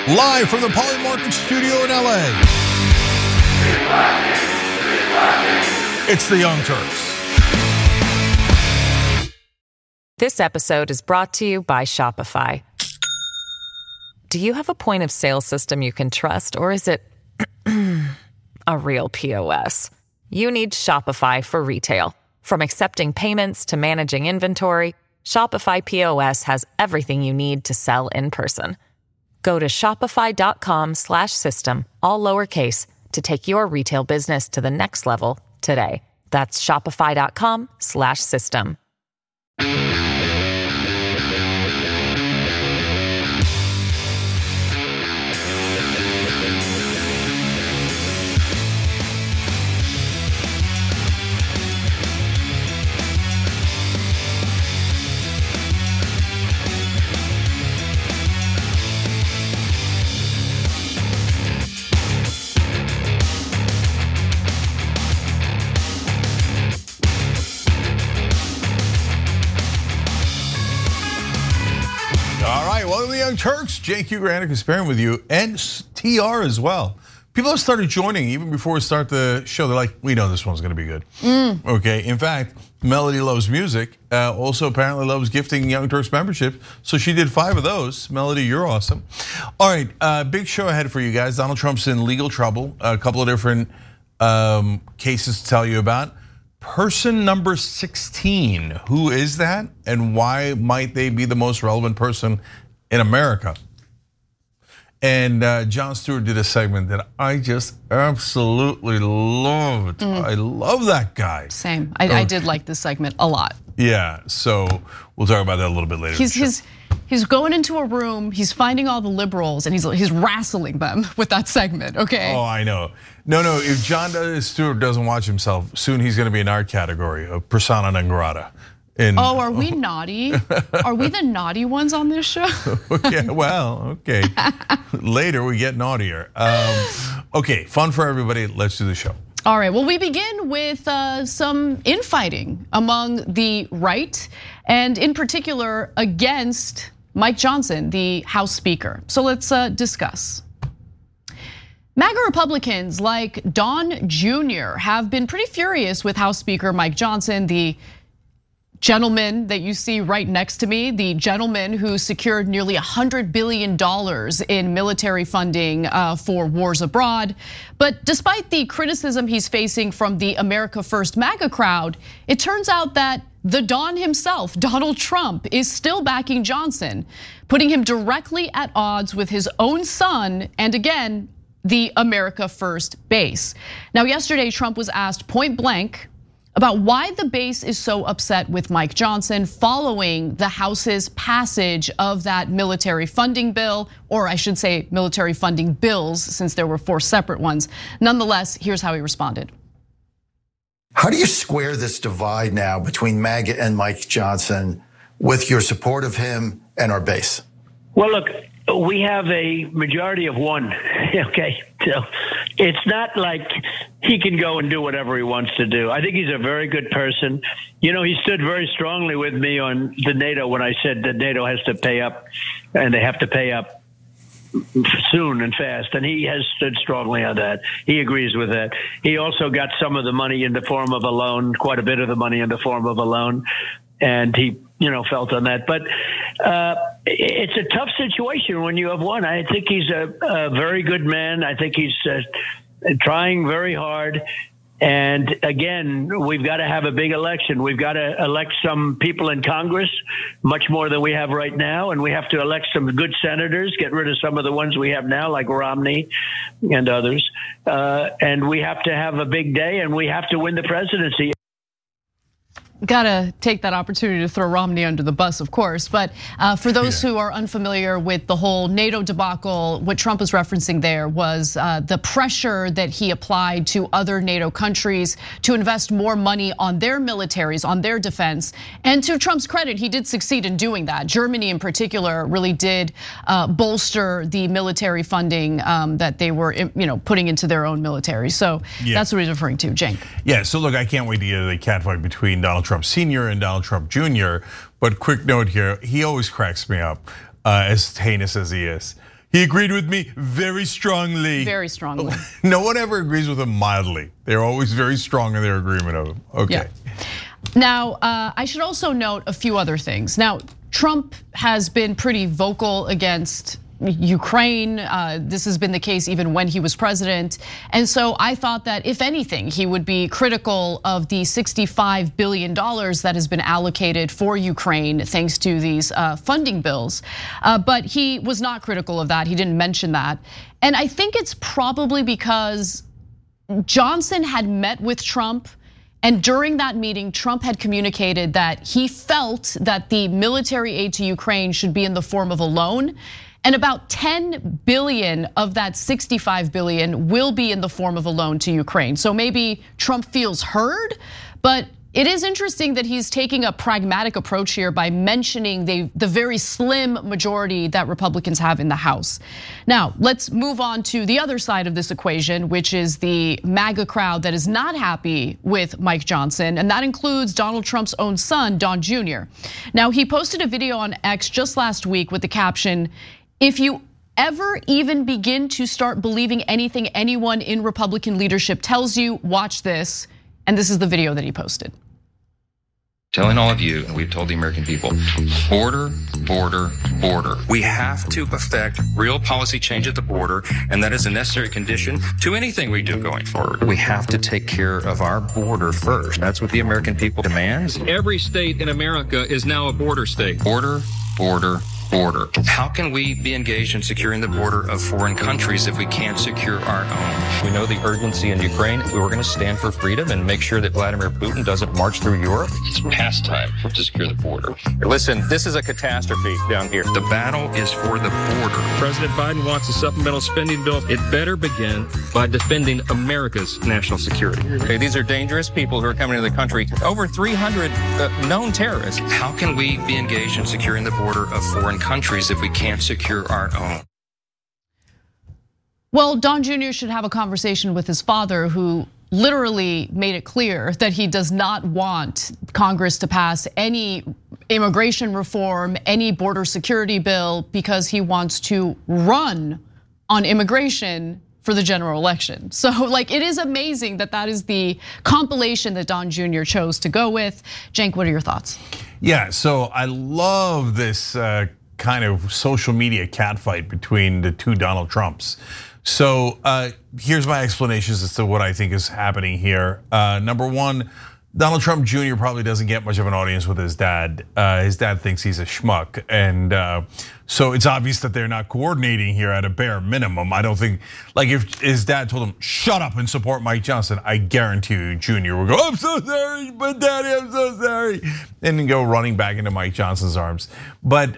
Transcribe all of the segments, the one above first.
Live from the Polymarket studio in LA. It's the Young Turks. This episode is brought to you by Shopify. Do you have a point of sale system you can trust, or is it a real POS? You need Shopify for retail. From accepting payments to managing inventory, Shopify POS has everything you need to sell in person. Go to shopify.com/system, all lowercase, to take your retail business to the next level today. That's shopify.com/system. Welcome to the Young Turks. Cenk Uygur is pairing with you, and TR as well. People have started joining even before we start the show. They're like, we know this one's gonna be good. Okay, in fact, Melody loves music, also apparently loves gifting Young Turks membership, so she did 5 of those. Melody, you're awesome. All right, big show ahead for you guys. Donald Trump's in legal trouble. A couple of different cases to tell you about. Person number 16, who is that, and why might they be the most relevant person in America? And Jon Stewart did a segment that I just absolutely loved. I love that guy. Same. I did like this segment a lot. Yeah, so we'll talk about that a little bit later. He's going into a room, he's finding all the liberals, and he's wrestling them with that segment, okay? Oh, I know. No, if Jon Stewart doesn't watch himself, soon he's gonna be in our category of persona non grata. Are we naughty? Are we the naughty ones on this show? Yeah, well, okay. Later we get naughtier. Okay, fun for everybody. Let's do the show. All right, well, we begin with some infighting among the right, and in particular against Mike Johnson, the House Speaker. So let's discuss. MAGA Republicans like Don Jr. have been pretty furious with House Speaker Mike Johnson, the gentleman that you see right next to me, the gentleman who secured nearly $100 billion in military funding for wars abroad. But despite the criticism he's facing from the America First MAGA crowd, it turns out that the Don himself, Donald Trump, is still backing Johnson, putting him directly at odds with his own son, and again, the America First base. Now, yesterday, Trump was asked point blank about why the base is so upset with Mike Johnson following the House's passage of that military funding bill, or I should say military funding bills, since there were 4 separate ones. Nonetheless, here's how he responded. How do you square this divide now between MAGA and Mike Johnson with your support of him and our base? Well, look, we have a majority of 1, okay? So it's not like he can go and do whatever he wants to do. I think he's a very good person. You know, he stood very strongly with me on the NATO when I said that NATO has to pay up, and they have to pay up soon and fast, and he has stood strongly on that. He agrees with that. He also got some of the money in the form of a loan, quite a bit of the money in the form of a loan, and he, felt on that. But it's a tough situation when you have 1. I think he's a very good man. I think he's trying very hard. And again, we've got to have a big election. We've got to elect some people in Congress, much more than we have right now. And we have to elect some good senators, get rid of some of the ones we have now, like Romney and others. And we have to have a big day, and we have to win the presidency. Gotta take that opportunity to throw Romney under the bus, of course. But for those who are unfamiliar with the whole NATO debacle, what Trump was referencing there was the pressure that he applied to other NATO countries to invest more money on their militaries, on their defense. And to Trump's credit, he did succeed in doing that. Germany in particular really did bolster the military funding that they were putting into their own military. So that's what he's referring to, Cenk. Yeah, so look, I can't wait to get the catfight between Donald Trump Sr. and Donald Trump Jr. But quick note here, he always cracks me up, as heinous as he is. He agreed with me very strongly. Very strongly. No one ever agrees with him mildly. They're always very strong in their agreement of him. Okay. Yeah. Now, I should also note a few other things. Now, Trump has been pretty vocal against Ukraine. This has been the case even when he was president. And so I thought that if anything, he would be critical of the $65 billion that has been allocated for Ukraine thanks to these funding bills. But he was not critical of that. He didn't mention that. And I think it's probably because Johnson had met with Trump. And during that meeting, Trump had communicated that he felt that the military aid to Ukraine should be in the form of a loan. And about 10 billion of that 65 billion will be in the form of a loan to Ukraine. So maybe Trump feels heard, but it is interesting that he's taking a pragmatic approach here by mentioning the very slim majority that Republicans have in the House. Now, let's move on to the other side of this equation, which is the MAGA crowd that is not happy with Mike Johnson, and that includes Donald Trump's own son, Don Jr. Now, he posted a video on X just last week with the caption, "If you ever even begin to start believing anything anyone in Republican leadership tells you, watch this." And this is the video that he posted. Telling all of you, and we've told the American people, border, border, border. We have to effect real policy change at the border, and that is a necessary condition to anything we do going forward. We have to take care of our border first. That's what the American people demands. Every state in America is now a border state. Border, border, border. How can we be engaged in securing the border of foreign countries if we can't secure our own? We know the urgency in Ukraine. We're going to stand for freedom and make sure that Vladimir Putin doesn't march through Europe. It's past time to secure the border. Listen, this is a catastrophe down here. The battle is for the border. President Biden wants a supplemental spending bill. It better begin by defending America's national security. Okay, these are dangerous people who are coming into the country. Over 300 known terrorists. How can we be engaged in securing the border of foreign countries if we can't secure our own? Well, Don Jr. should have a conversation with his father, who literally made it clear that he does not want Congress to pass any immigration reform, any border security bill, because he wants to run on immigration for the general election. So like, it is amazing that that is the compilation that Don Jr. chose to go with. Cenk, what are your thoughts? Yeah, so I love this kind of social media catfight between the two Donald Trumps. So here's my explanations as to what I think is happening here. Number one, Donald Trump Jr. probably doesn't get much of an audience with his dad. His dad thinks he's a schmuck. And so it's obvious that they're not coordinating here at a bare minimum. I don't think, like if his dad told him, shut up and support Mike Johnson, I guarantee you Jr. will go, I'm so sorry, but daddy, I'm so sorry. And then go running back into Mike Johnson's arms. But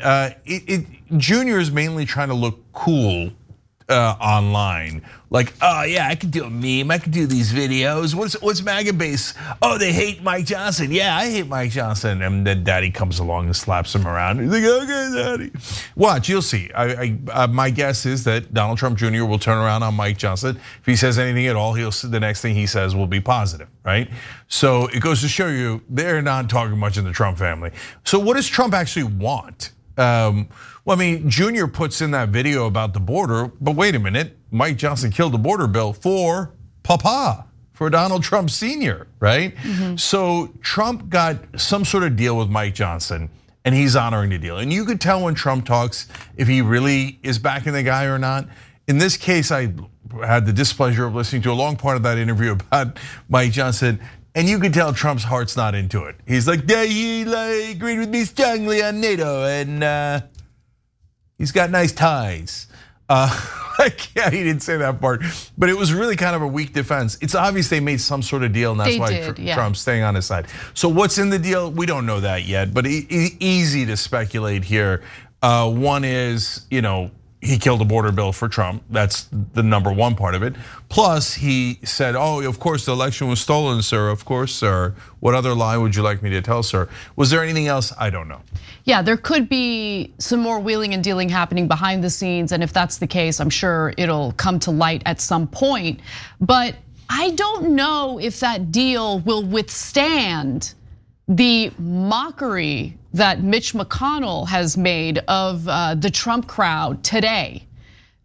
Jr. is mainly trying to look cool online, like, oh yeah, I could do a meme, I could do these videos. What's MAGA base? Oh, they hate Mike Johnson. Yeah, I hate Mike Johnson. And then Daddy comes along and slaps him around. He's like, okay, Daddy. Watch, you'll see. My guess is that Donald Trump Jr. will turn around on Mike Johnson. If he says anything at all, the next thing he says will be positive, right? So it goes to show you they're not talking much in the Trump family. So what does Trump actually want? Well, I mean, Junior puts in that video about the border, but wait a minute, Mike Johnson killed the border bill for Papa, for Donald Trump Sr., right? Mm-hmm. So Trump got some sort of deal with Mike Johnson, and he's honoring the deal. And you could tell when Trump talks if he really is backing the guy or not. In this case, I had the displeasure of listening to a long part of that interview about Mike Johnson. And you could tell Trump's heart's not into it. He's like, yeah, he agreed with me strongly on NATO, and he's got nice ties. Yeah, he didn't say that part, but it was really kind of a weak defense. It's obvious they made some sort of deal, and that's why Trump's staying on his side. So what's in the deal? We don't know that yet, but easy to speculate here. One is, he killed a border bill for Trump. That's the number one part of it. Plus, he said, oh, of course, the election was stolen, sir. Of course, sir. What other lie would you like me to tell, sir? Was there anything else? I don't know. Yeah, there could be some more wheeling and dealing happening behind the scenes. And if that's the case, I'm sure it'll come to light at some point. But I don't know if that deal will withstand the mockery that Mitch McConnell has made of the Trump crowd today.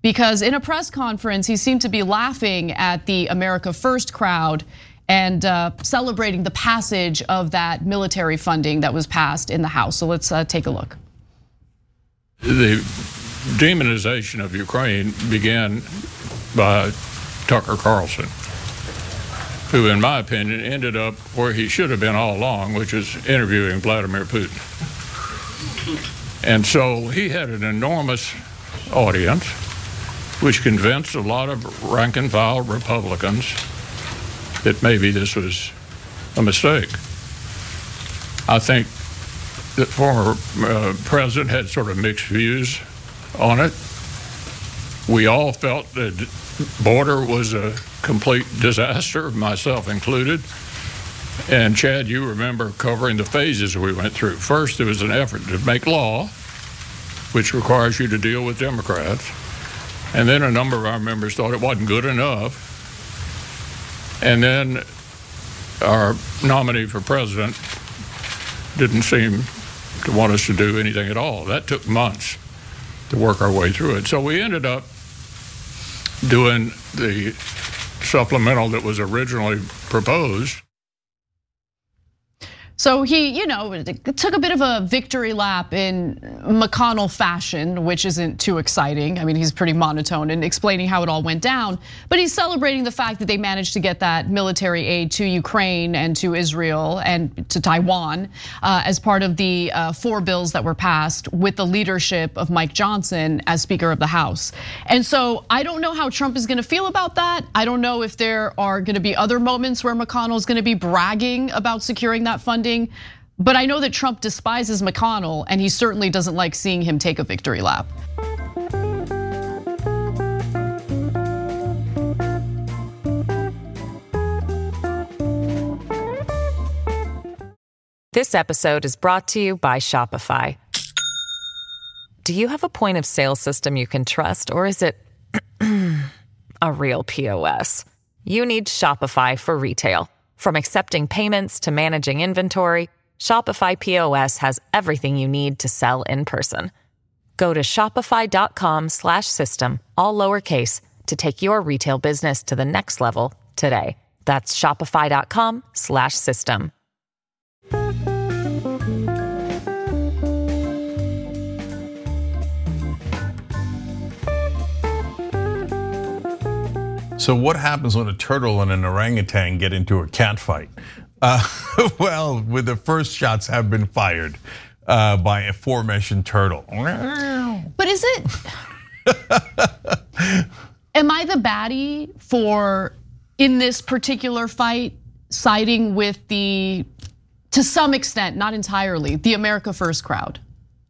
because in a press conference, he seemed to be laughing at the America First crowd and celebrating the passage of that military funding that was passed in the House. So let's take a look. The demonization of Ukraine began by Tucker Carlson, who, in my opinion, ended up where he should have been all along, which is interviewing Vladimir Putin. And so he had an enormous audience, which convinced a lot of rank and file Republicans that maybe this was a mistake. I think the former president had sort of mixed views on it. We all felt that the border was a complete disaster, myself included. And Chad, you remember covering the phases we went through. First, there was an effort to make law, which requires you to deal with Democrats. And then a number of our members thought it wasn't good enough. And then our nominee for president didn't seem to want us to do anything at all. That took months to work our way through it. So we ended up doing the supplemental that was originally proposed. So he, took a bit of a victory lap in McConnell fashion, which isn't too exciting. I mean, he's pretty monotone in explaining how it all went down, but he's celebrating the fact that they managed to get that military aid to Ukraine and to Israel and to Taiwan as part of the 4 bills that were passed with the leadership of Mike Johnson as Speaker of the House. And so I don't know how Trump is gonna feel about that. I don't know if there are gonna be other moments where McConnell is gonna be bragging about securing that funding. But I know that Trump despises McConnell, and he certainly doesn't like seeing him take a victory lap. This episode is brought to you by Shopify. Do you have a point of sale system you can trust, or is it a real POS? You need Shopify for retail. From accepting payments to managing inventory, Shopify POS has everything you need to sell in person. Go to shopify.com/system, all lowercase, to take your retail business to the next level today. That's shopify.com/system. So what happens when a turtle and an orangutan get into a cat fight? Well, the first shots have been fired by aforementioned turtle. But is it? Am I the baddie for, in this particular fight, siding with to some extent, not entirely, the America First crowd?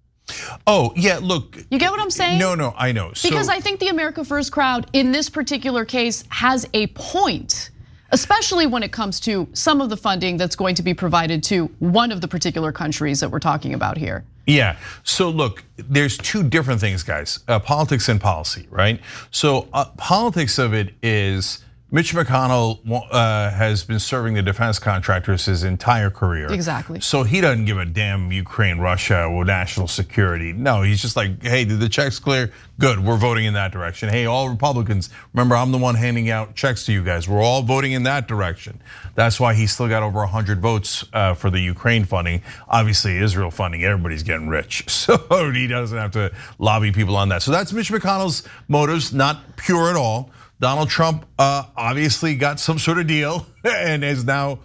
Oh, yeah, look. You get what I'm saying? No, I know. Because I think the America First crowd in this particular case has a point, especially when it comes to some of the funding that's going to be provided to one of the particular countries that we're talking about here. Yeah, so look, there's 2 different things, guys, politics and policy, right? So politics of it is Mitch McConnell has been serving the defense contractors his entire career. Exactly. So he doesn't give a damn Ukraine, Russia, or national security. No, he's just like, hey, did the checks clear? Good, we're voting in that direction. Hey, all Republicans, remember I'm the one handing out checks to you guys. We're all voting in that direction. That's why he's still got over 100 votes for the Ukraine funding. Obviously, Israel funding, everybody's getting rich. So he doesn't have to lobby people on that. So that's Mitch McConnell's motives, not pure at all. Donald Trump obviously got some sort of deal and is now,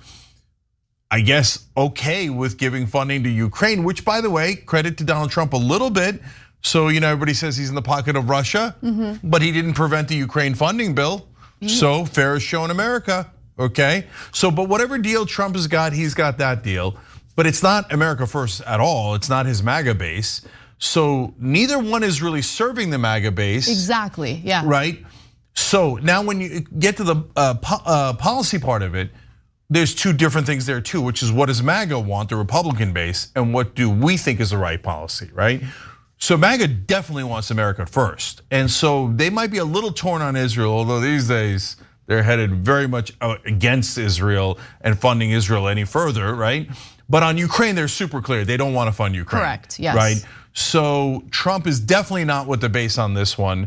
I guess, okay with giving funding to Ukraine, which, by the way, credit to Donald Trump a little bit. So, everybody says he's in the pocket of Russia, but he didn't prevent the Ukraine funding bill. So fair is shown America, okay? So, but whatever deal Trump has got, he's got that deal. But it's not America First at all. It's not his MAGA base. So neither one is really serving the MAGA base. Exactly, yeah. Right? So now when you get to the policy part of it, there's 2 different things there too, which is what does MAGA want, the Republican base, and what do we think is the right policy, right? So MAGA definitely wants America first. And so they might be a little torn on Israel, although these days they're headed very much against Israel and funding Israel any further, right? But on Ukraine, they're super clear. They don't want to fund Ukraine. Correct, yes. Right? So Trump is definitely not with the base on this one.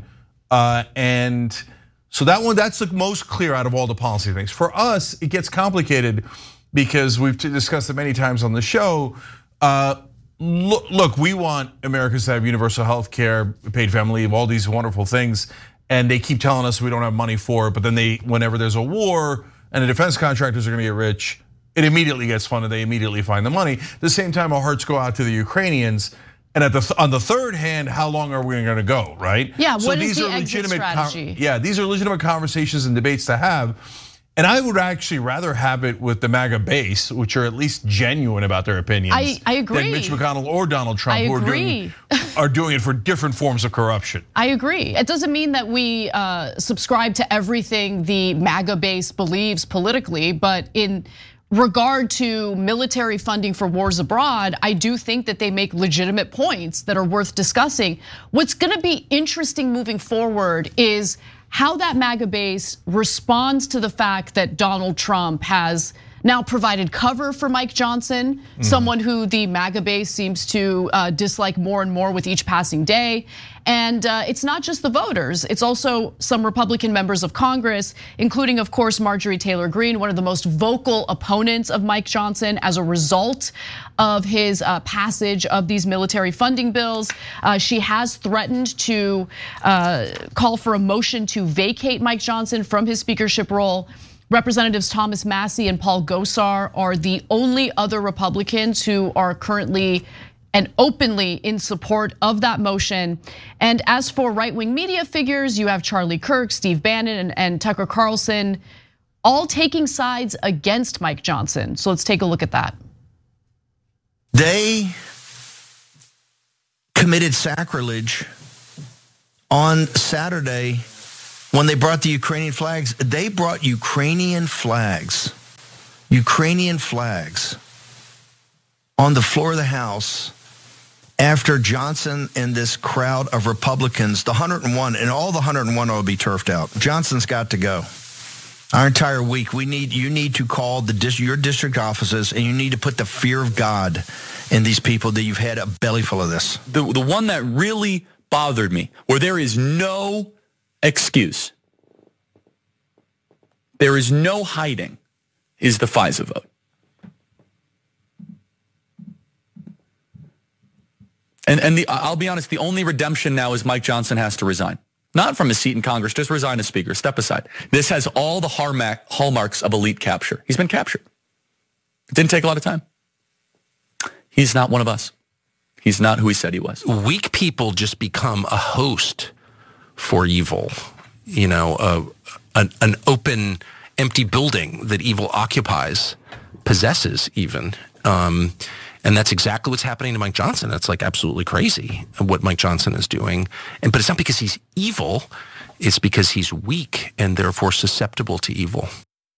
And so that's the most clear out of all the policy things. For us, it gets complicated because we've discussed it many times on the show. Look, we want Americans to have universal health care, paid family leave, all these wonderful things. And they keep telling us we don't have money for it. But then whenever there's a war and the defense contractors are gonna get rich, it immediately gets funded, they immediately find the money. At the same time, our hearts go out to the Ukrainians. And on the third hand, how long are we going to go, right? Yeah, what is the exit strategy? These are legitimate conversations and debates to have. And I would actually rather have it with the MAGA base, which are at least genuine about their opinions. I agree. Than Mitch McConnell or Donald Trump, who are doing it for different forms of corruption. I agree. It doesn't mean that we subscribe to everything the MAGA base believes politically, but in regard to military funding for wars abroad, I do think that they make legitimate points that are worth discussing. What's gonna be interesting moving forward is how that MAGA base responds to the fact that Donald Trump has now provided cover for Mike Johnson, someone who the MAGA base seems to dislike more and more with each passing day. And it's not just the voters, it's also some Republican members of Congress, including, of course, Marjorie Taylor Greene, one of the most vocal opponents of Mike Johnson as a result of his passage of these military funding bills. She has threatened to call for a motion to vacate Mike Johnson from his speakership role. Representatives Thomas Massie and Paul Gosar are the only other Republicans who are currently and openly in support of that motion. And as for right-wing media figures, you have Charlie Kirk, Steve Bannon, and Tucker Carlson, all taking sides against Mike Johnson. So let's take a look at that. They committed sacrilege on Saturday when they brought the Ukrainian flags. They brought Ukrainian flags on the floor of the House after Johnson and this crowd of Republicans, the 101, and all the 101 will be turfed out. Johnson's got to go. Our entire week, you need to call your district offices, and you need to put the fear of God in these people that you've had a belly full of this. The one that really bothered me, where there is no excuse, there is no hiding, is the FISA vote. And I'll be honest, the only redemption now is Mike Johnson has to resign. Not from his seat in Congress, just resign as speaker, step aside. This has all the hallmarks of elite capture. He's been captured. It didn't take a lot of time. He's not one of us. He's not who he said he was. Weak people just become a host for evil. You know, an open, empty building that evil occupies, possesses even. And that's exactly what's happening to Mike Johnson. That's like absolutely crazy what Mike Johnson is doing. But it's not because he's evil, it's because he's weak and therefore susceptible to evil.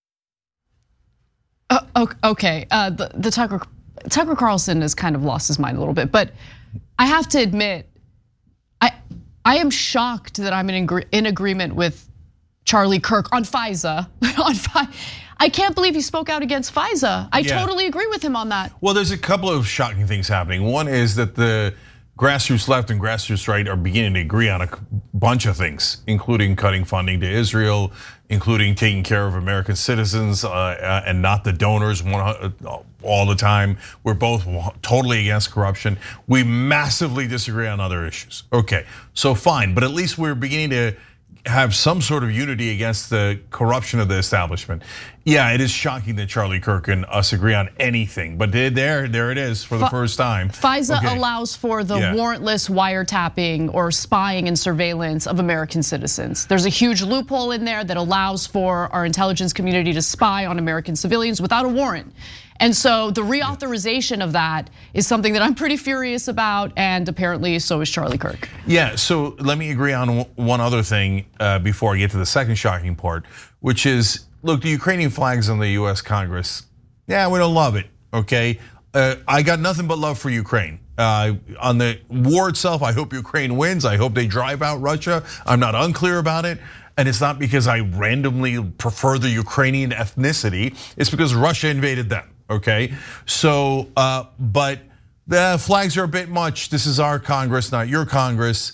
Okay, the Tucker Carlson has kind of lost his mind a little bit, but I have to admit, I am shocked that I'm in agreement with Charlie Kirk on FISA. I can't believe he spoke out against FISA. I totally agree with him on that. Well, there's a couple of shocking things happening. One is that the grassroots left and grassroots right are beginning to agree on a bunch of things, including cutting funding to Israel, including taking care of American citizens and not the donors all the time. We're both totally against corruption. We massively disagree on other issues. Okay, so fine, but at least we're beginning to have some sort of unity against the corruption of the establishment. Yeah, it is shocking that Charlie Kirk and us agree on anything, but there it is for the first time. FISA allows for the warrantless wiretapping or spying and surveillance of American citizens. There's a huge loophole in there that allows for our intelligence community to spy on American civilians without a warrant. And so the reauthorization of that is something that I'm pretty furious about, and apparently so is Charlie Kirk. Yeah, so let me agree on one other thing before I get to the second shocking part, which is, look, the Ukrainian flags on the US Congress, yeah, we don't love it, okay? I got nothing but love for Ukraine. On the war itself, I hope Ukraine wins. I hope they drive out Russia. I'm not unclear about it. And it's not because I randomly prefer the Ukrainian ethnicity, it's because Russia invaded them. Okay, so, but the flags are a bit much. This is our Congress, not your Congress.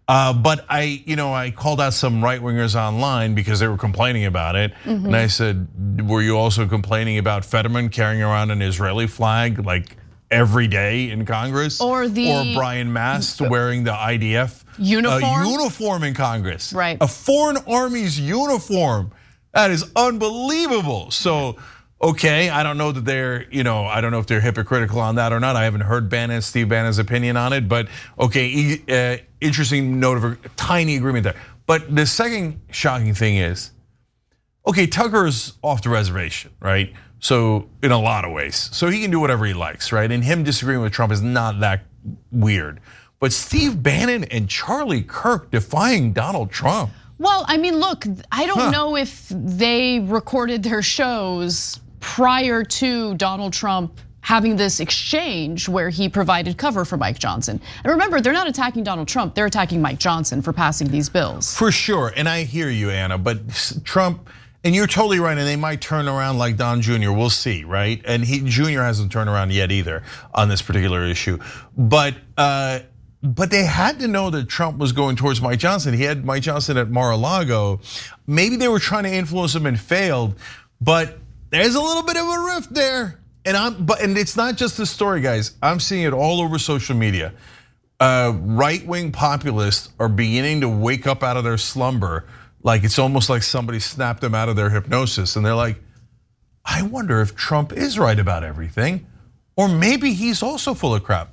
But I called out some right-wingers online because they were complaining about it. And I said, were you also complaining about Fetterman carrying around an Israeli flag like every day in Congress? Or Brian Mast wearing the IDF uniform in Congress. Right. A foreign army's uniform. That is unbelievable. So, okay, I don't know that they're, I don't know if they're hypocritical on that or not. I haven't heard Steve Bannon's opinion on it, but okay, interesting note of a tiny agreement there. But the second shocking thing is, okay, Tucker's off the reservation, right? So in a lot of ways, so he can do whatever he likes, right? And him disagreeing with Trump is not that weird. But Steve Bannon and Charlie Kirk defying Donald Trump. Well, I mean, look, I don't know if they recorded their shows prior to Donald Trump having this exchange where he provided cover for Mike Johnson. And remember, they're not attacking Donald Trump, they're attacking Mike Johnson for passing these bills. For sure, and I hear you, Anna, but Trump, and you're totally right, and they might turn around like Don Jr., we'll see, right? And Jr. hasn't turned around yet either on this particular issue. But they had to know that Trump was going towards Mike Johnson. He had Mike Johnson at Mar-a-Lago. Maybe they were trying to influence him and failed, but there's a little bit of a rift there. And it's not just this story, guys. I'm seeing it all over social media. Right-wing populists are beginning to wake up out of their slumber. Like it's almost like somebody snapped them out of their hypnosis. And they're like, I wonder if Trump is right about everything. Or maybe he's also full of crap.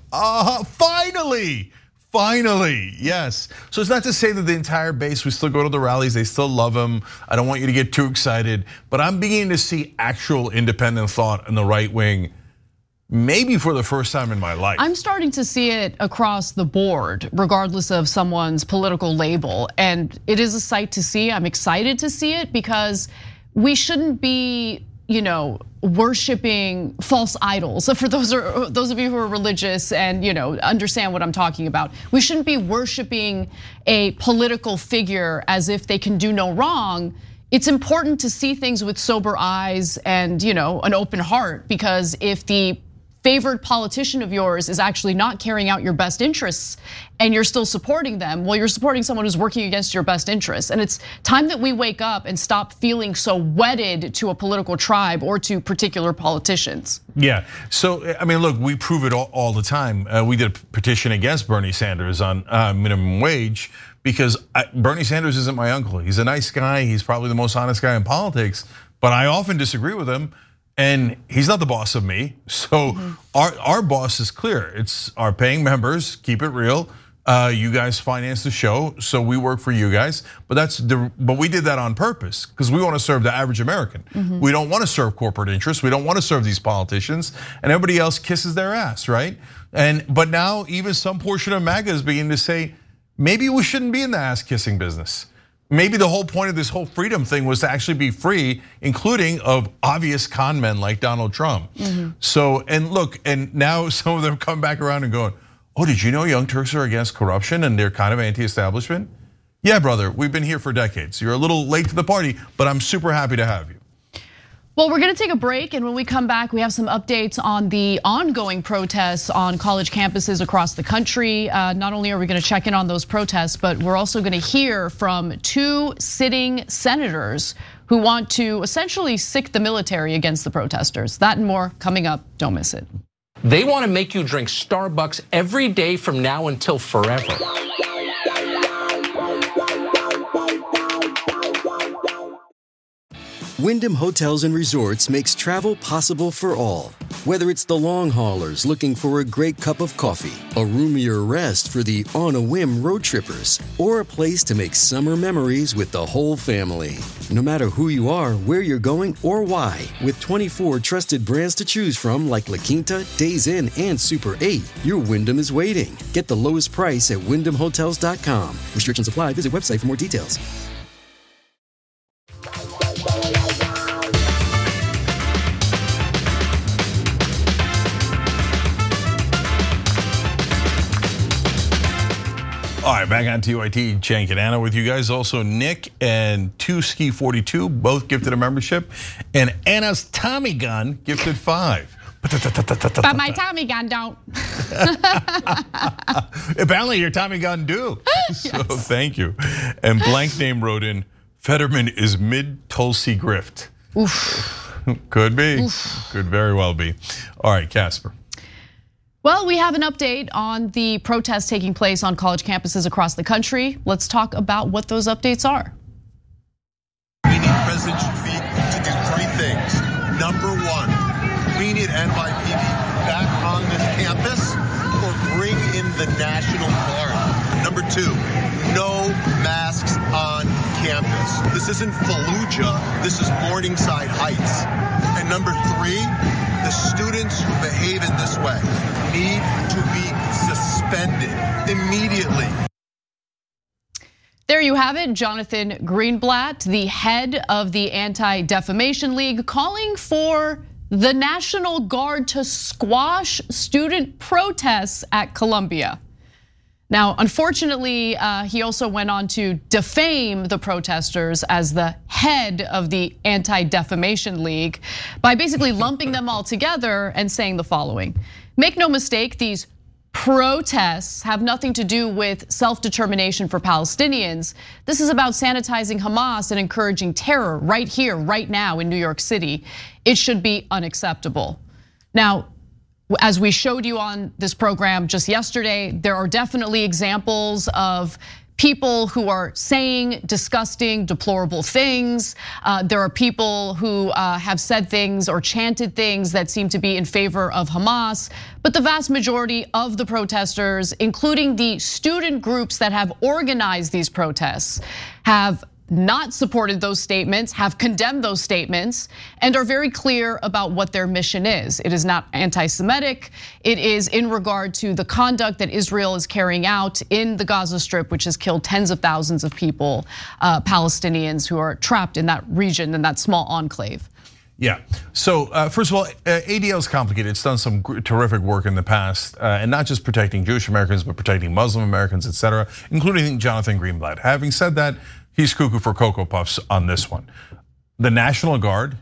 Finally, yes. So it's not to say that the entire base, we still go to the rallies, they still love him. I don't want you to get too excited, but I'm beginning to see actual independent thought in the right wing, maybe for the first time in my life. I'm starting to see it across the board, regardless of someone's political label. And it is a sight to see. I'm excited to see it because we shouldn't be, worshiping false idols. So for those of you who are religious and understand what I'm talking about, we shouldn't be worshiping a political figure as if they can do no wrong. It's important to see things with sober eyes and an open heart, because if the favored politician of yours is actually not carrying out your best interests and you're still supporting them, well, you're supporting someone who's working against your best interests. And it's time that we wake up and stop feeling so wedded to a political tribe or to particular politicians. Yeah, so I mean, look, we prove it all the time. We did a petition against Bernie Sanders on minimum wage because Bernie Sanders isn't my uncle. He's a nice guy, he's probably the most honest guy in politics, but I often disagree with him. And he's not the boss of me. So our boss is clear. It's our paying members, keep it real. You guys finance the show, so we work for you guys. But we did that on purpose because we want to serve the average American. We don't want to serve corporate interests. We don't want to serve these politicians, and everybody else kisses their ass, right? But now even some portion of MAGA is beginning to say, maybe we shouldn't be in the ass kissing business. Maybe the whole point of this whole freedom thing was to actually be free, including of obvious con men like Donald Trump. So, and look, and now some of them come back around and going, oh, did you know Young Turks are against corruption and they're kind of anti-establishment? Yeah, brother, we've been here for decades. You're a little late to the party, but I'm super happy to have you. Well, we're gonna take a break, and when we come back, we have some updates on the ongoing protests on college campuses across the country. Not only are we gonna check in on those protests, but we're also gonna hear from 2 sitting senators who want to essentially sic the military against the protesters. That and more coming up, don't miss it. They want to make you drink Starbucks every day from now until forever. Wyndham Hotels and Resorts makes travel possible for all. Whether it's the long haulers looking for a great cup of coffee, a roomier rest for the on-a-whim road trippers, or a place to make summer memories with the whole family. No matter who you are, where you're going, or why, with 24 trusted brands to choose from like La Quinta, Days Inn, and Super 8, your Wyndham is waiting. Get the lowest price at wyndhamhotels.com. Restrictions apply. Visit website for more details. All right, back on TYT, Cenk and Anna with you guys. Also, Nick and 2Ski42 both gifted a membership, and Anna's Tommy Gun gifted 5. But my Tommy gun don't. Apparently your Tommy gun do. So thank you. And blank name wrote in, Fetterman is mid-Tulsi grift. Oof. Could be, could very well be. All right, Casper. Well, we have an update on the protests taking place on college campuses across the country. Let's talk about what those updates are. We need President Shafiq to do three things. Number one, we need NYPD back on this campus or bring in the National Guard. Number two, no masks on campus. This isn't Fallujah, this is Morningside Heights. And number three, the students who behave in this way need to be suspended immediately. There you have it, Jonathan Greenblatt, the head of the Anti-Defamation League, calling for the National Guard to squash student protests at Columbia. Now, unfortunately, he also went on to defame the protesters as the head of the Anti-Defamation League by basically lumping them all together and saying the following. Make no mistake, these protests have nothing to do with self-determination for Palestinians. This is about sanitizing Hamas and encouraging terror right here, right now in New York City. It should be unacceptable. Now, as we showed you on this program just yesterday, there are definitely examples of people who are saying disgusting, deplorable things. There are people who have said things or chanted things that seem to be in favor of Hamas. But the vast majority of the protesters, including the student groups that have organized these protests, have not supported those statements, have condemned those statements, and are very clear about what their mission is. It is not anti-Semitic. It is in regard to the conduct that Israel is carrying out in the Gaza Strip, which has killed tens of thousands of people, Palestinians who are trapped in that region, in that small enclave. Yeah, so first of all, ADL is complicated. It's done some terrific work in the past, and not just protecting Jewish Americans, but protecting Muslim Americans, et cetera, including Jonathan Greenblatt. Having said that, he's cuckoo for Cocoa Puffs on this one. The National Guard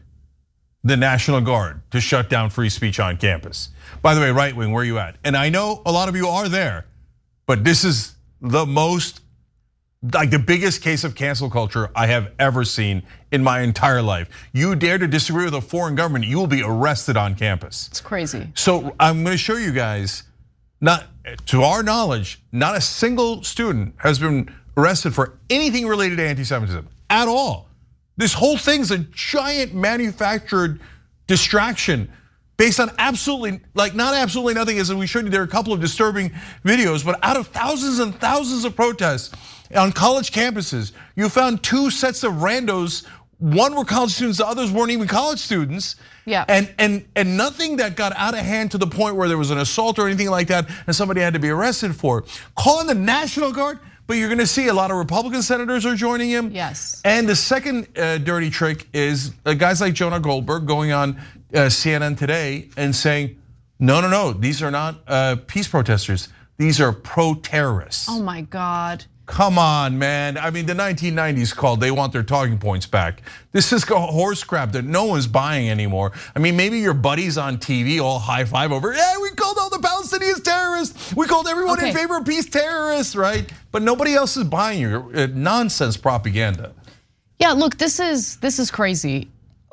to shut down free speech on campus. By the way, right wing, where are you at? And I know a lot of you are there, but this is the most, like the biggest case of cancel culture I have ever seen in my entire life. You dare to disagree with a foreign government, you will be arrested on campus. It's crazy. So I'm gonna show you guys, not to our knowledge, not a single student has been arrested for anything related to anti-Semitism at all. This whole thing's a giant manufactured distraction based on absolutely, like not absolutely nothing. As we showed you, there are a couple of disturbing videos, but out of thousands and thousands of protests on college campuses, you found two sets of randos. One were college students, the others weren't even college students. Yeah. And nothing that got out of hand to the point where there was an assault or anything like that and somebody had to be arrested for. Calling the National Guard, but you're gonna see a lot of Republican senators are joining him. Yes. And the second dirty trick is guys like Jonah Goldberg going on CNN today and saying, no, these are not peace protesters. These are pro-terrorists. Oh my God. Come on, man. I mean, the 1990s called, they want their talking points back. This is horse crap that no one's buying anymore. I mean, maybe your buddies on TV all high five over, yeah, we called all the Palestinians terrorists. We called everyone in favor of peace terrorists, right? But nobody else is buying your nonsense propaganda. Yeah, look, this is crazy.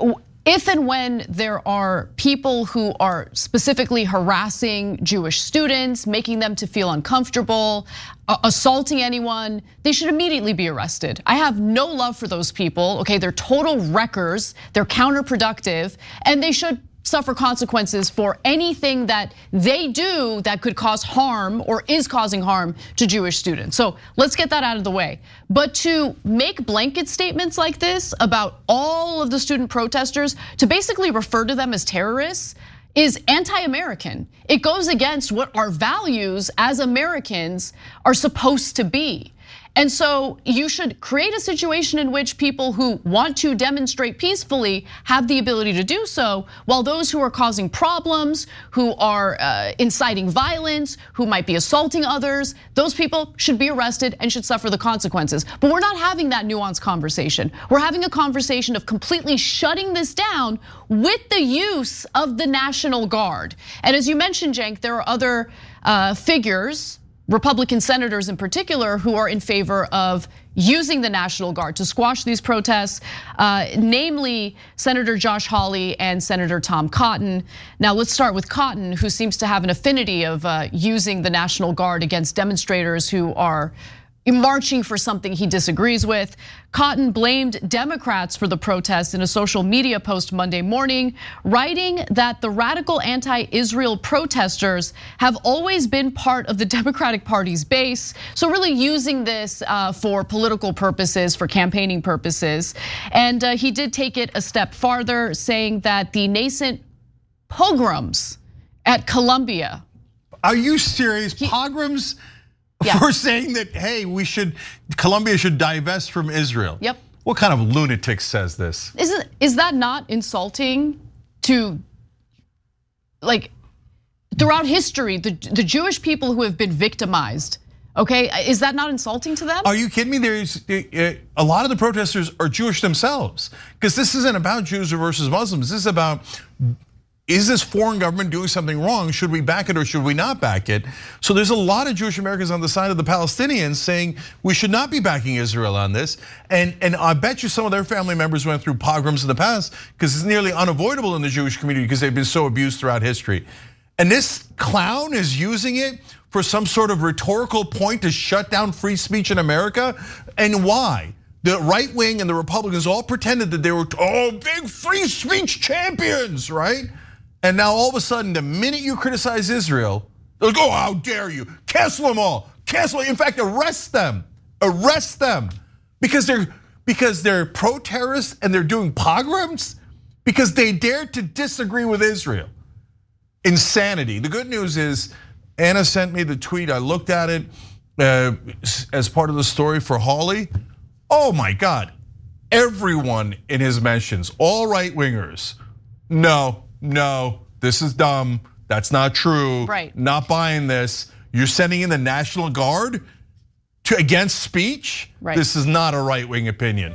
If and when there are people who are specifically harassing Jewish students, making them to feel uncomfortable, assaulting anyone, they should immediately be arrested. I have no love for those people, okay? They're total wreckers, they're counterproductive, and they should suffer consequences for anything that they do that could cause harm or is causing harm to Jewish students. So let's get that out of the way. But to make blanket statements like this about all of the student protesters, to basically refer to them as terrorists, is anti-American. It goes against what our values as Americans are supposed to be. And so you should create a situation in which people who want to demonstrate peacefully have the ability to do so, while those who are causing problems, who are inciting violence, who might be assaulting others, those people should be arrested and should suffer the consequences. But we're not having that nuanced conversation. We're having a conversation of completely shutting this down with the use of the National Guard. And as you mentioned, Cenk, there are other figures, Republican senators in particular, who are in favor of using the National Guard to squash these protests, namely Senator Josh Hawley and Senator Tom Cotton. Now let's start with Cotton, who seems to have an affinity of using the National Guard against demonstrators who are marching for something he disagrees with. Cotton blamed Democrats for the protests in a social media post Monday morning, writing that the radical anti-Israel protesters have always been part of the Democratic Party's base. So really using this for political purposes, for campaigning purposes. And he did take it a step farther, saying that the nascent pogroms at Columbia. Are you serious? Pogroms? Yeah. For saying that, hey, Colombia should divest from Israel. Yep. What kind of lunatic says this? Is that not insulting to, like, throughout history, the Jewish people who have been victimized? Okay, is that not insulting to them? Are you kidding me? There's a lot of the protesters are Jewish themselves, because this isn't about Jews versus Muslims. This is about, is this foreign government doing something wrong? Should we back it or should we not back it? So there's a lot of Jewish Americans on the side of the Palestinians saying we should not be backing Israel on this. And I bet you some of their family members went through pogroms in the past, because it's nearly unavoidable in the Jewish community because they've been so abused throughout history. And this clown is using it for some sort of rhetorical point to shut down free speech in America. And why? The right wing and the Republicans all pretended that they were big free speech champions, right? And now all of a sudden, the minute you criticize Israel, they'll go, how dare you? Cancel them all, cancel. In fact, arrest them, because they're pro-terrorists and they're doing pogroms because they dared to disagree with Israel. Insanity. The good news is, Anna sent me the tweet. I looked at it as part of the story for Hawley. Oh my God, everyone in his mentions, all right wingers, no, this is dumb. That's not true. Right. Not buying this. You're sending in the National Guard against speech? Right. This is not a right-wing opinion.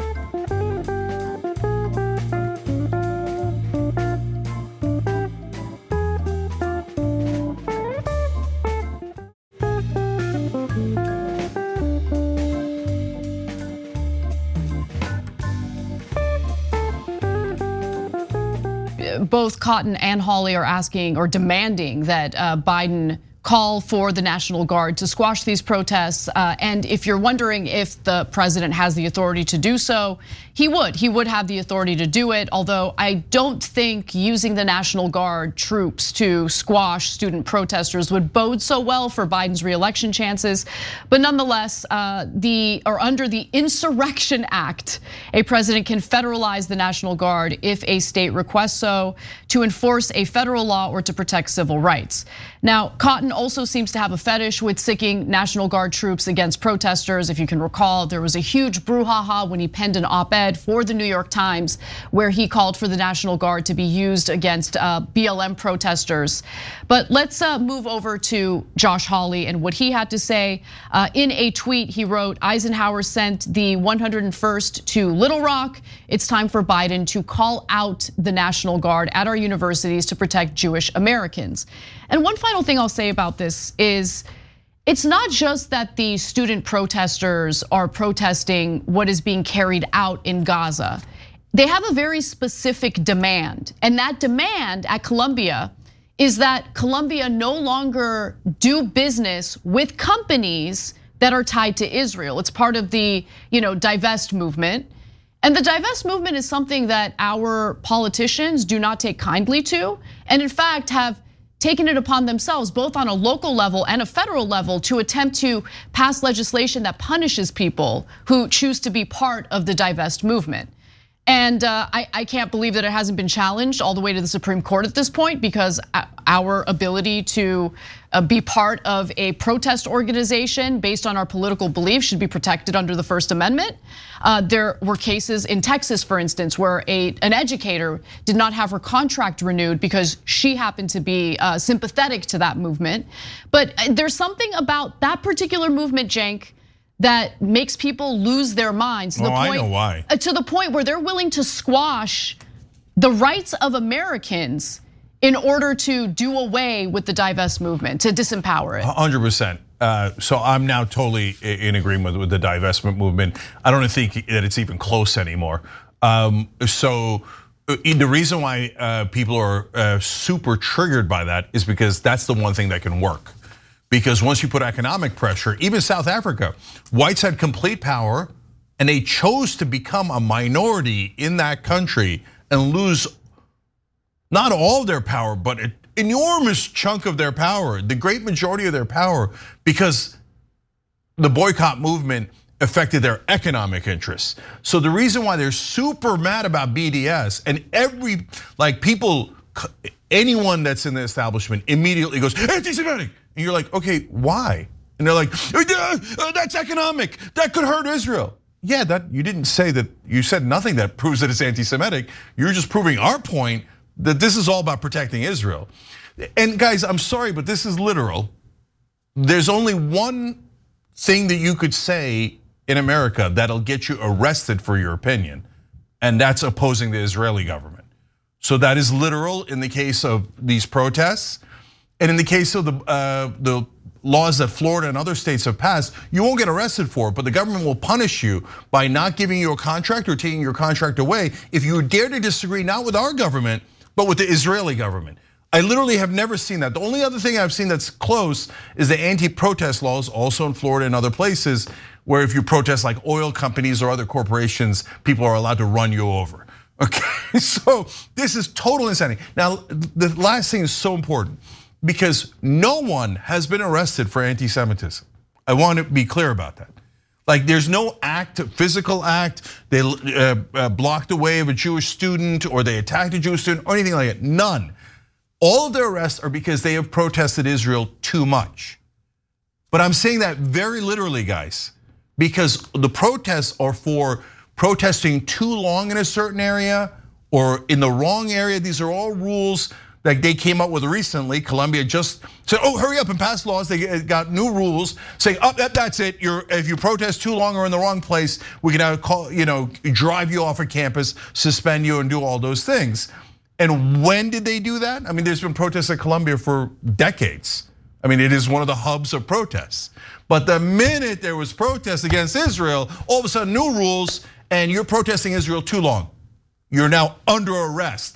Both Cotton and Hawley are asking or demanding that Biden call for the National Guard to squash these protests. And if you're wondering if the president has the authority to do so, he would have the authority to do it. Although I don't think using the National Guard troops to squash student protesters would bode so well for Biden's reelection chances. But nonetheless, under the Insurrection Act, a president can federalize the National Guard if a state requests so, to enforce a federal law or to protect civil rights. Now, Cotton also seems to have a fetish with sicking National Guard troops against protesters. If you can recall, there was a huge brouhaha when he penned an op-ed for the New York Times where he called for the National Guard to be used against BLM protesters. But let's move over to Josh Hawley and what he had to say. In a tweet, he wrote, Eisenhower sent the 101st to Little Rock. It's time for Biden to call out the National Guard at our universities to protect Jewish Americans. And one final thing I'll say about this is, it's not just that the student protesters are protesting what is being carried out in Gaza. They have a very specific demand, and that demand at Columbia is that Columbia no longer do business with companies that are tied to Israel. It's part of the divest movement. And the divest movement is something that our politicians do not take kindly to, and in fact have taken it upon themselves, both on a local level and a federal level, to attempt to pass legislation that punishes people who choose to be part of the divest movement. And I can't believe that it hasn't been challenged all the way to the Supreme Court at this point, because our ability to be part of a protest organization based on our political beliefs should be protected under the First Amendment. There were cases in Texas, for instance, where an educator did not have her contract renewed because she happened to be sympathetic to that movement. But there's something about that particular movement, Cenk, that makes people lose their minds to the point, I know why. To the point where they're willing to squash the rights of Americans in order to do away with the divest movement, to disempower it. 100%. So I'm now totally in agreement with the divestment movement. I don't think that it's even close anymore. So the reason why people are super triggered by that is because that's the one thing that can work. Because once you put economic pressure, even South Africa, whites had complete power and they chose to become a minority in that country and lose not all of their power, but an enormous chunk of their power, the great majority of their power, because the boycott movement affected their economic interests. So the reason why they're super mad about BDS and anyone that's in the establishment immediately goes, anti-Semitic. And you're like, okay, why? And they're like, that's economic, that could hurt Israel. Yeah, that you didn't say that, you said nothing that proves that it's anti-Semitic. You're just proving our point that this is all about protecting Israel. And guys, I'm sorry, but this is literal. There's only one thing that you could say in America that'll get you arrested for your opinion, and that's opposing the Israeli government. So that is literal in the case of these protests. And in the case of the laws that Florida and other states have passed, you won't get arrested for it, but the government will punish you by not giving you a contract or taking your contract away if you dare to disagree, not with our government, but with the Israeli government. I literally have never seen that. The only other thing I've seen that's close is the anti-protest laws, also in Florida and other places, where if you protest like oil companies or other corporations, people are allowed to run you over. Okay, so this is total insanity. Now, the last thing is so important, because no one has been arrested for anti-Semitism. I want to be clear about that. Like, there's no physical act, they blocked the way of a Jewish student or they attacked a Jewish student or anything like that, none. All of their arrests are because they have protested Israel too much. But I'm saying that very literally, guys, because the protests are for protesting too long in a certain area or in the wrong area. These are all rules that they came up with recently. Colombia just said, hurry up and pass laws. They got new rules saying, that's it. If you protest too long or in the wrong place, we can now drive you off of campus, suspend you, and do all those things. And when did they do that? I mean, there's been protests in Colombia for decades. I mean, it is one of the hubs of protests. But the minute there was protests against Israel, all of a sudden new rules, and you're protesting Israel too long. You're now under arrest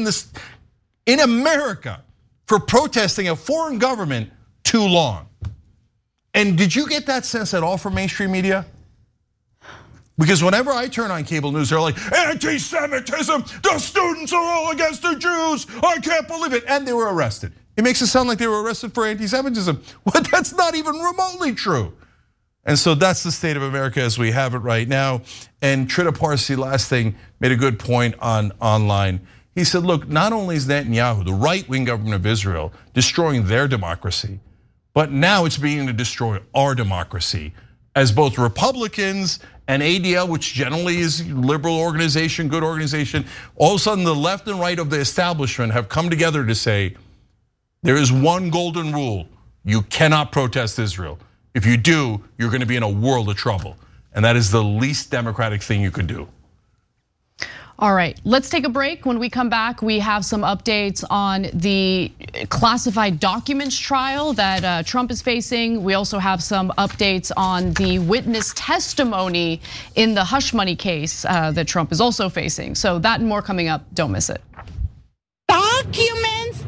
in America for protesting a foreign government too long. And did you get that sense at all from mainstream media? Because whenever I turn on cable news, they're like, anti-Semitism, the students are all against the Jews, I can't believe it. And they were arrested. It makes it sound like they were arrested for anti-Semitism. Well, that's not even remotely true. And so that's the state of America as we have it right now. And Trita Parsi, last thing, made a good point online. He said, look, not only is Netanyahu, the right-wing government of Israel, destroying their democracy, but now it's beginning to destroy our democracy as both Republicans and ADL, which generally is a liberal organization, good organization, all of a sudden the left and right of the establishment have come together to say, there is one golden rule: you cannot protest Israel. If you do, you're gonna be in a world of trouble. And that is the least democratic thing you could do. All right, let's take a break. When we come back, we have some updates on the classified documents trial that Trump is facing. We also have some updates on the witness testimony in the hush money case that Trump is also facing. So that and more coming up, don't miss it. Documents.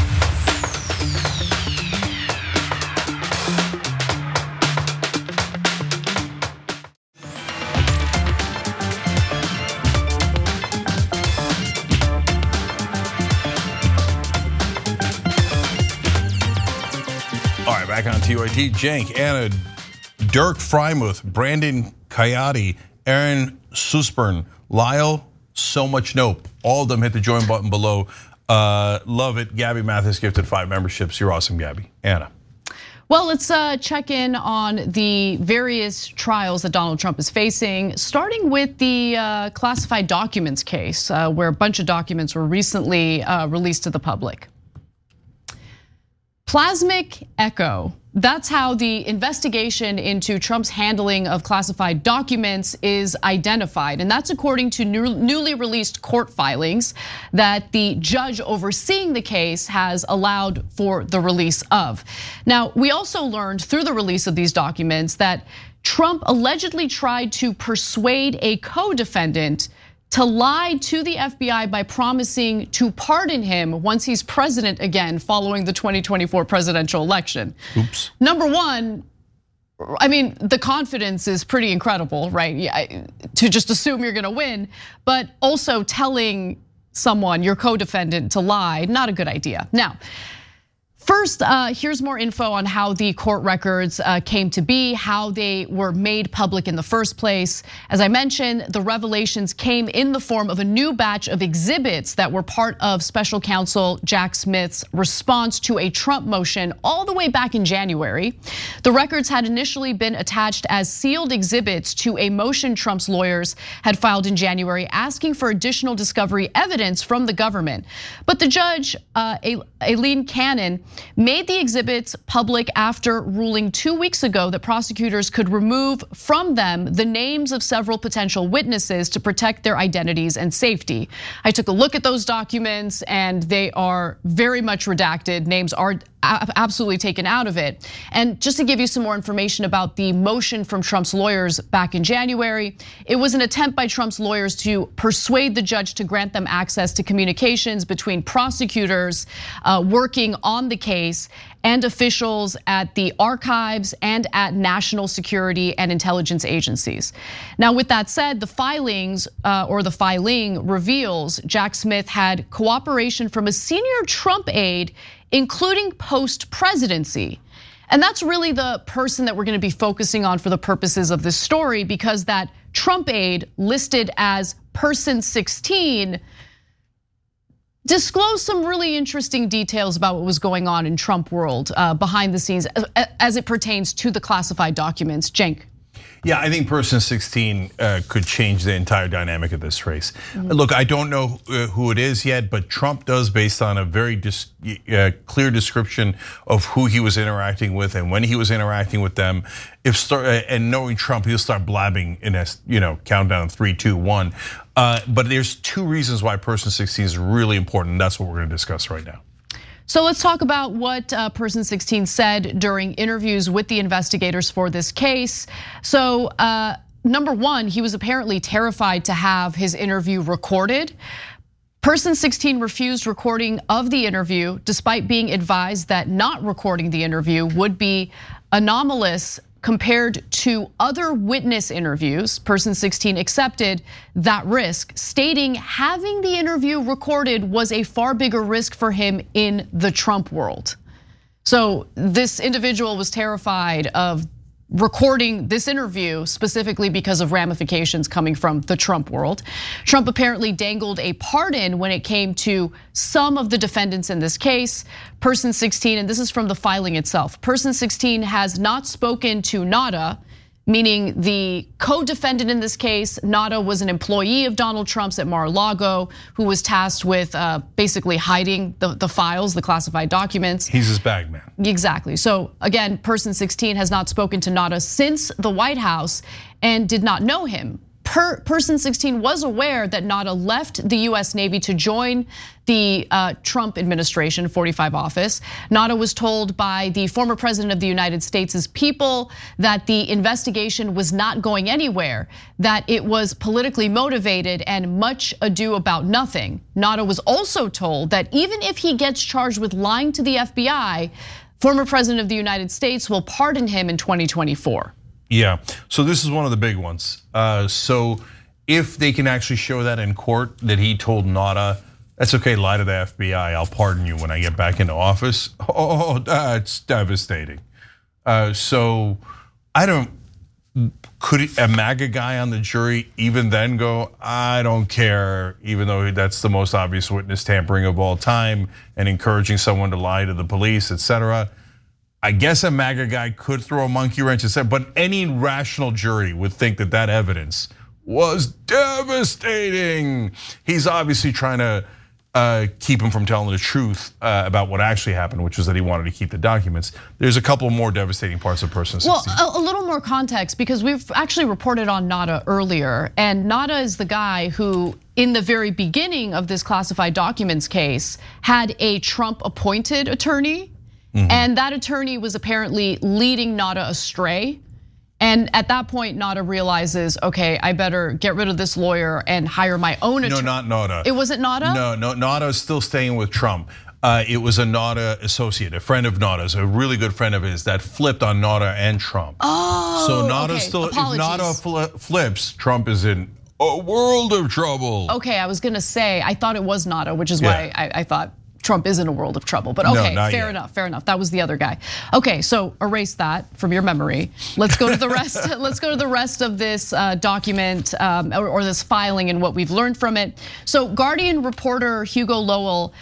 All right, back on TYT. Cenk, Anna, Dirk Freimuth, Brandon Coyote, Aaron Sussburn, Lyle So much nope. All of them hit the join button below. Love it. Gabby Mathis gifted 5 memberships. You're awesome, Gabby. Anna. Well, let's check in on the various trials that Donald Trump is facing, starting with the classified documents case, where a bunch of documents were recently released to the public. Plasmic Echo. That's how the investigation into Trump's handling of classified documents is identified. And that's according to newly released court filings that the judge overseeing the case has allowed for the release of. Now, we also learned through the release of these documents that Trump allegedly tried to persuade a co-defendant to lie to the FBI by promising to pardon him once he's president again following the 2024 presidential election. Oops. Number one, I mean, the confidence is pretty incredible, right? To just assume you're gonna win, but also telling someone, your co-defendant, to lie, not a good idea. Now, first, here's more info on how the court records came to be, how they were made public in the first place. As I mentioned, the revelations came in the form of a new batch of exhibits that were part of special counsel Jack Smith's response to a Trump motion all the way back in January. The records had initially been attached as sealed exhibits to a motion Trump's lawyers had filed in January asking for additional discovery evidence from the government. But the judge, Aileen Cannon, made the exhibits public after ruling 2 weeks ago that prosecutors could remove from them the names of several potential witnesses to protect their identities and safety. I took a look at those documents and they are very much redacted. Names are absolutely taken out of it. And just to give you some more information about the motion from Trump's lawyers back in January, it was an attempt by Trump's lawyers to persuade the judge to grant them access to communications between prosecutors working on the case and officials at the archives and at national security and intelligence agencies. Now, with that said, the filings or the filing reveals Jack Smith had cooperation from a senior Trump aide, including post-presidency. And that's really the person that we're gonna be focusing on for the purposes of this story, because that Trump aide listed as person 16 disclosed some really interesting details about what was going on in Trump world behind the scenes as it pertains to the classified documents. Cenk. Yeah, I think person 16 could change the entire dynamic of this race. Look, I don't know who it is yet, but Trump does, based on a very clear description of who he was interacting with and when he was interacting with them. And knowing Trump, he'll start blabbing in a countdown 3, 2, 1. But there's 2 reasons why person 16 is really important. And that's what we're going to discuss right now. So let's talk about what person 16 said during interviews with the investigators for this case. So number one, he was apparently terrified to have his interview recorded. Person 16 refused recording of the interview despite being advised that not recording the interview would be anomalous compared to other witness interviews. Person 16 accepted that risk, stating having the interview recorded was a far bigger risk for him in the Trump world. So this individual was terrified of recording this interview specifically because of ramifications coming from the Trump world. Trump apparently dangled a pardon when it came to some of the defendants in this case. Person 16, and this is from the filing itself, person 16 has not spoken to Nada, meaning the co-defendant in this case. Nada was an employee of Donald Trump's at Mar-a-Lago who was tasked with basically hiding the files, the classified documents. He's his bag man. Exactly. So again, person 16 has not spoken to Nada since the White House and did not know him. Person 16 was aware that Nada left the US Navy to join the Trump administration, 45 office. Nada was told by the former president of the United States' people that the investigation was not going anywhere, that it was politically motivated and much ado about nothing. Nada was also told that even if he gets charged with lying to the FBI, former president of the United States will pardon him in 2024. Yeah, so this is one of the big ones. So if they can actually show that in court, that he told Nada, that's okay, lie to the FBI, I'll pardon you when I get back into office. Oh, that's devastating. So I don't, Could a MAGA guy on the jury even then go, I don't care, even though that's the most obvious witness tampering of all time and encouraging someone to lie to the police, etc.? I guess a MAGA guy could throw a monkey wrench and say, but any rational jury would think that that evidence was devastating. He's obviously trying to keep him from telling the truth about what actually happened, which was that he wanted to keep the documents. There's a couple more devastating parts of Person 16. Well, a little more context, because we've actually reported on Nada earlier, and Nada is the guy who, in the very beginning of this classified documents case, had a Trump-appointed attorney, and that attorney was apparently leading Nada astray. And at that point, Nada realizes, okay, I better get rid of this lawyer and hire my own attorney. No, not Nada. It wasn't Nada? No, Nada is still staying with Trump. It was a Nada associate, a friend of Nada's, a really good friend of his that flipped on Nada and Trump. Oh, so Nada okay. still, Apologies. if Nada flips, Trump is in a world of trouble. Okay, I was gonna say, I thought it was Nada, which is why I thought Trump is in a world of trouble, but okay, fair enough. That was the other guy. Okay, so erase that from your memory. Let's go to the rest. Let's go to the rest of this document or this filing and what we've learned from it. So Guardian reporter Hugo Lowell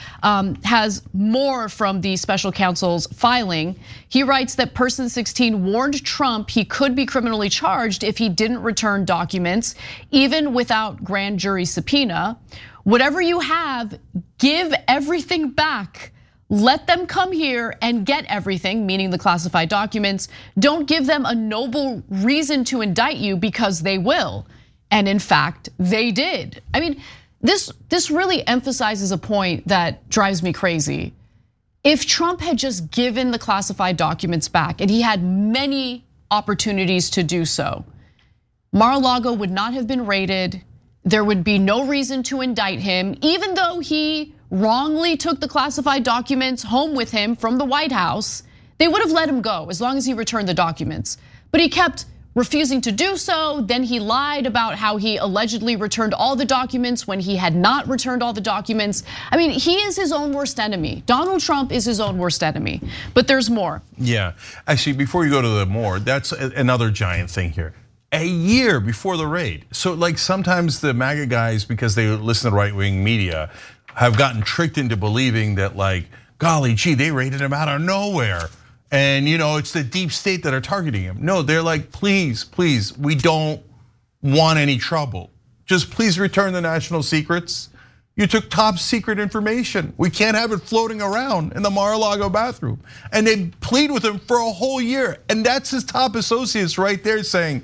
has more from the special counsel's filing. He writes that Person 16 warned Trump he could be criminally charged if he didn't return documents, even without grand jury subpoena. Whatever you have, give everything back. Let them come here and get everything, meaning the classified documents. Don't give them a noble reason to indict you, because they will. And in fact, they did. I mean, this really emphasizes a point that drives me crazy. If Trump had just given the classified documents back, and he had many opportunities to do so, Mar-a-Lago would not have been raided. There would be no reason to indict him, even though he wrongly took the classified documents home with him from the White House. They would have let him go as long as he returned the documents. But he kept refusing to do so. Then he lied about how he allegedly returned all the documents when he had not returned all the documents. I mean, he is his own worst enemy. Donald Trump is his own worst enemy. But there's more. Yeah, actually, before you go to the more, that's another giant thing here. A year before the raid. So like sometimes the MAGA guys, because they listen to right-wing media, have gotten tricked into believing that like, golly gee, they raided him out of nowhere. And it's the deep state that are targeting him. No, they're like, please, we don't want any trouble. Just please return the national secrets. You took top secret information. We can't have it floating around in the Mar-a-Lago bathroom. And they plead with him for a whole year. And that's his top associates right there saying,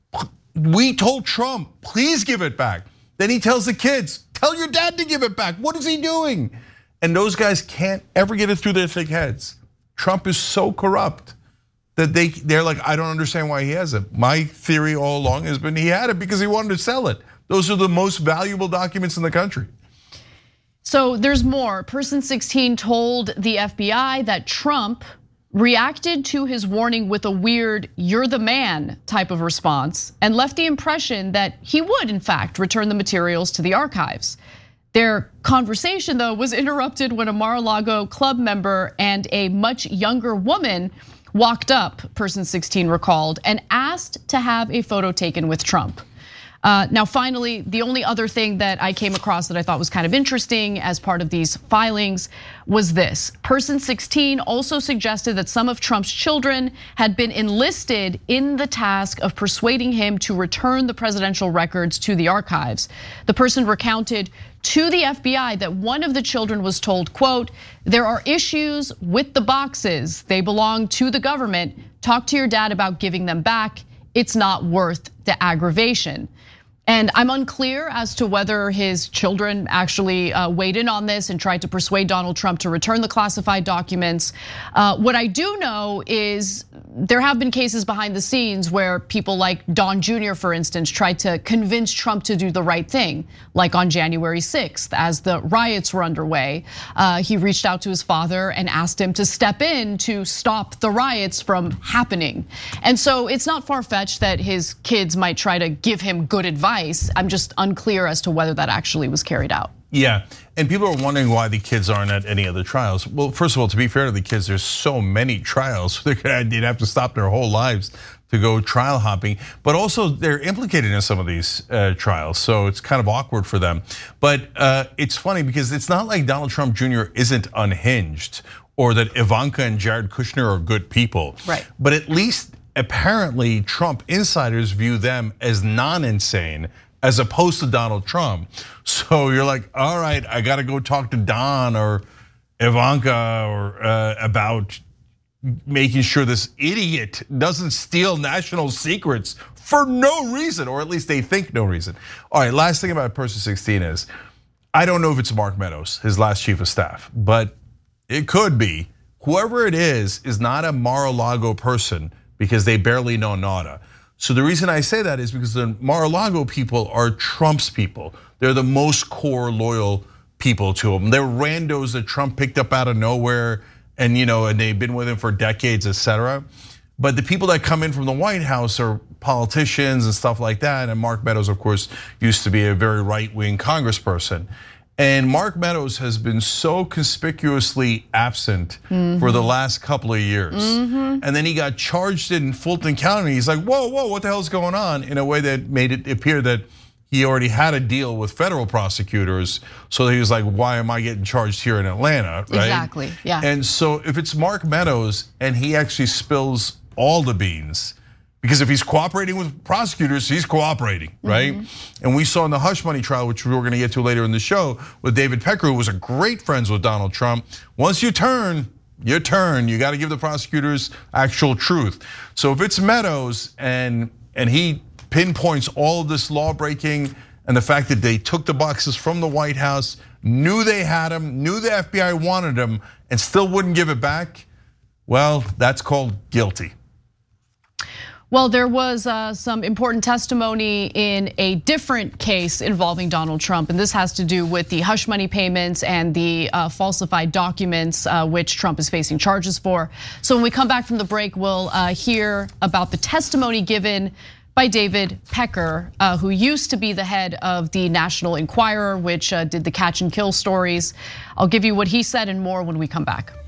we told Trump, please give it back. Then he tells the kids, tell your dad to give it back. What is he doing? And those guys can't ever get it through their thick heads. Trump is so corrupt that they're like, I don't understand why he has it. My theory all along has been he had it because he wanted to sell it. Those are the most valuable documents in the country. So there's more. Person 16 told the FBI that Trump reacted to his warning with a weird, you're the man type of response, and left the impression that he would, in fact, return the materials to the archives. Their conversation, though, was interrupted when a Mar-a-Lago club member and a much younger woman walked up, Person 16 recalled, and asked to have a photo taken with Trump. Now, finally, the only other thing that I came across that I thought was kind of interesting as part of these filings was this. Person 16 also suggested that some of Trump's children had been enlisted in the task of persuading him to return the presidential records to the archives. The person recounted to the FBI that one of the children was told, quote, there are issues with the boxes. They belong to the government. Talk to your dad about giving them back. It's not worth the aggravation. And I'm unclear as to whether his children actually weighed in on this and tried to persuade Donald Trump to return the classified documents. What I do know is there have been cases behind the scenes where people like Don Jr., for instance, tried to convince Trump to do the right thing, like on January 6th, as the riots were underway. He reached out to his father and asked him to step in to stop the riots from happening. And so it's not far-fetched that his kids might try to give him good advice. I'm just unclear as to whether that actually was carried out. Yeah, and people are wondering why the kids aren't at any of the trials. Well, first of all, to be fair to the kids, there's so many trials. They'd have to stop their whole lives to go trial hopping, but also they're implicated in some of these trials, so it's kind of awkward for them. But it's funny because it's not like Donald Trump Jr. isn't unhinged or that Ivanka and Jared Kushner are good people. Right. But at least apparently Trump insiders view them as non-insane as opposed to Donald Trump. So you're like, all right, I gotta go talk to Don or Ivanka or about making sure this idiot doesn't steal national secrets for no reason, or at least they think no reason. All right, last thing about Person 16 is, I don't know if it's Mark Meadows, his last chief of staff, but it could be. Whoever it is not a Mar-a-Lago person because they barely know nada. So the reason I say that is because the Mar-a-Lago people are Trump's people. They're the most core loyal people to him. They're randos that Trump picked up out of nowhere and and they've been with him for decades, etc. But the people that come in from the White House are politicians and stuff like that. And Mark Meadows, of course, used to be a very right-wing congressperson. And Mark Meadows has been so conspicuously absent for the last couple of years. And then he got charged in Fulton County. He's like, whoa, what the hell's going on? In a way that made it appear that he already had a deal with federal prosecutors. So he was like, why am I getting charged here in Atlanta, right? Exactly, yeah. And so if it's Mark Meadows and he actually spills all the beans, because if he's cooperating with prosecutors, he's cooperating, right? And we saw in the hush money trial, which we're gonna get to later in the show, with David Pecker, who was a great friends with Donald Trump. Once you turn, you gotta give the prosecutors actual truth. So if it's Meadows and he pinpoints all of this law breaking and the fact that they took the boxes from the White House, knew they had them, knew the FBI wanted them, and still wouldn't give it back, well, that's called guilty. Well, there was some important testimony in a different case involving Donald Trump, and this has to do with the hush money payments and the falsified documents, which Trump is facing charges for. So when we come back from the break, we'll hear about the testimony given by David Pecker, who used to be the head of the National Enquirer, which did the catch and kill stories. I'll give you what he said and more when we come back.